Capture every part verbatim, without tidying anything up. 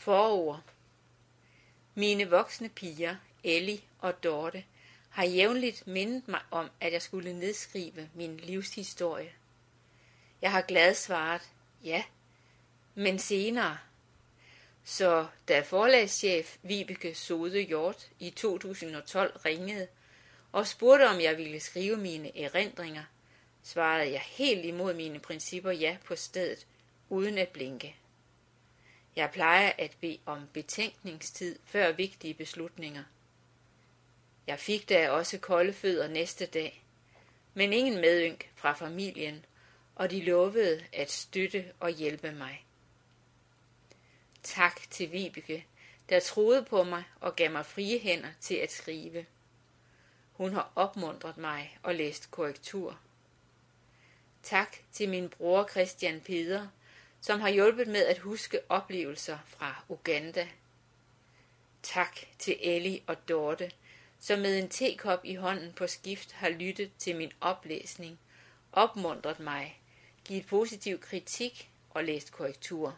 Forord. Mine voksne piger, Ellie og Dorte, har jævnligt mindet mig om, at jeg skulle nedskrive min livshistorie. Jeg har glad svaret, ja, men senere. Så da forlagschef Vibeke Sode Hjort i to tusind og tolv ringede og spurgte, om jeg ville skrive mine erindringer, svarede jeg helt imod mine principper ja på stedet, uden at blinke. Jeg plejer at bede om betænkningstid før vigtige beslutninger. Jeg fik da også kolde fødder næste dag, men ingen medynk fra familien, og de lovede at støtte og hjælpe mig. Tak til Vibeke, der troede på mig og gav mig frie hænder til at skrive. Hun har opmuntret mig og læst korrektur. Tak til min bror Christian Peder, som har hjulpet med at huske oplevelser fra Uganda. Tak til Ellie og Dorte, som med en tekop i hånden på skift har lyttet til min oplæsning, opmuntret mig, givet positiv kritik og læst korrektur.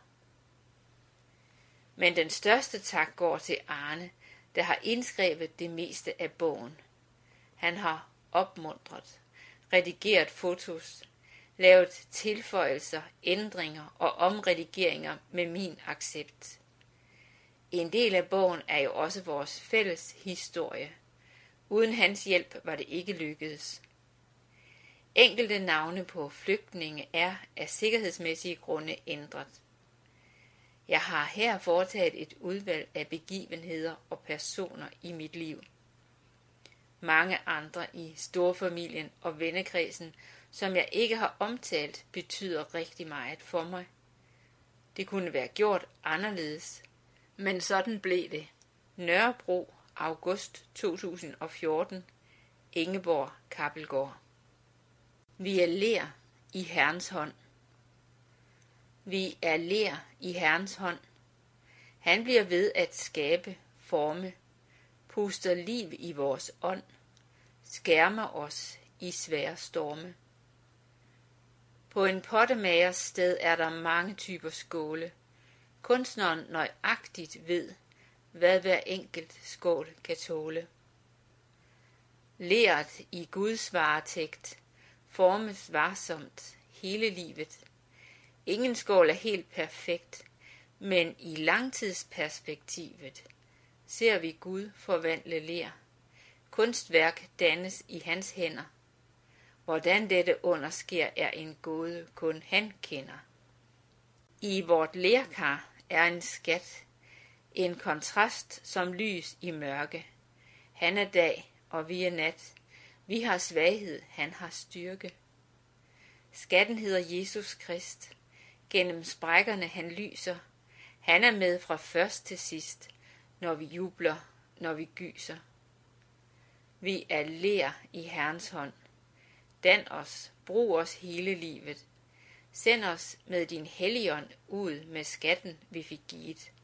Men den største tak går til Arne, der har indskrevet det meste af bogen. Han har opmuntret, redigeret fotos, lavet tilføjelser, ændringer og omredigeringer med min accept. En del af bogen er jo også vores fælles historie. Uden hans hjælp var det ikke lykkedes. Enkelte navne på flygtninge er af sikkerhedsmæssige grunde ændret. Jeg har her foretaget et udvalg af begivenheder og personer i mit liv. Mange andre i storfamilien og vennekredsen, som jeg ikke har omtalt, betyder rigtig meget for mig. Det kunne være gjort anderledes, men sådan blev det. Nørrebro, august to tusind og fjorten, Ingeborg Kappelgaard. Vi er ler i Herrens hånd. Vi er ler i Herrens hånd. Han bliver ved at skabe, forme, puster liv i vores ånd, skærmer os i svære storme. På en pottemagers sted er der mange typer skåle. Kunstneren nøjagtigt ved, hvad hver enkelt skål kan tåle. Leret i Guds varetægt formes varsomt hele livet. Ingen skål er helt perfekt, men i langtidsperspektivet ser vi Gud forvandle ler. Kunstværk dannes i hans hænder. Hvordan dette undersker er en gåde, kun han kender. I vort lerkar er en skat, en kontrast som lys i mørke. Han er dag, og vi er nat. Vi har svaghed, han har styrke. Skatten hedder Jesus Krist. Gennem sprækkerne han lyser. Han er med fra først til sidst, når vi jubler, når vi gyser. Vi er ler i Herrens hånd. Dan os, brug os hele livet. Send os med din Helligånd ud med skatten, vi fik givet.